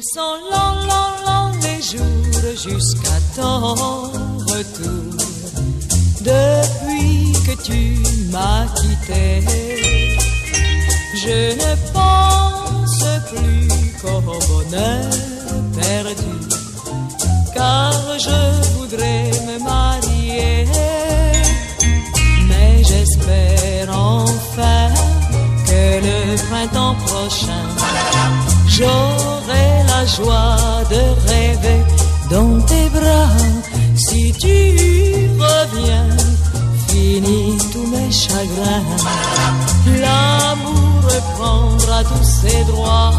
Ils sont longs, longs, longs les jours jusqu'à ton retour. Depuis que tu m'as quitté, je ne pense plus qu'au bonheur perdu, car je voudrais me marier. Mais j'espère enfin que le printemps prochain, j'aurai la joie de rêver dans tes bras. Si tu reviens, finis tous mes chagrins. L'amour reprendra tous ses droits.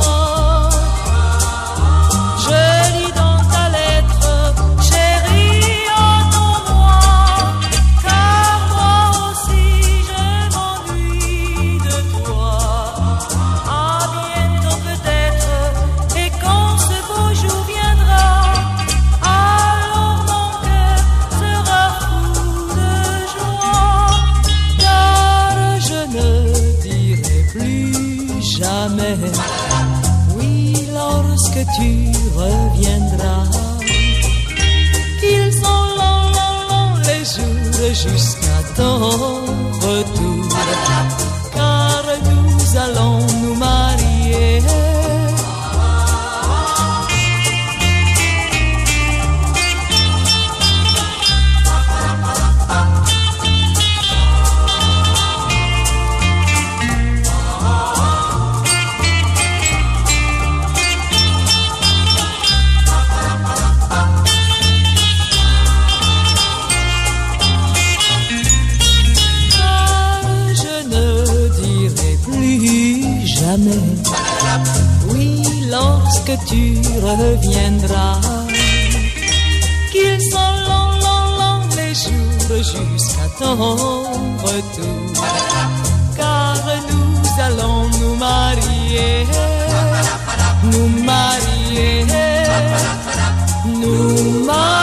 Je lis dans ta lettre, chérie, entends-moi, car moi aussi je m'ennuie de toi. À bientôt peut-être, et quand ce beau jour viendra, alors mon cœur sera fou de joie, car je ne dirai plus jamais oui lorsque tu reviendras. Qu'ils sont longs, longs, longs les jours jusqu'à ton retour, car nous allons nous marier. Oui, lorsque tu reviendras. Qu'ils sont longs, longs, longs les jours jusqu'à ton retour, car nous allons nous marier. Nous marier. Nous marier.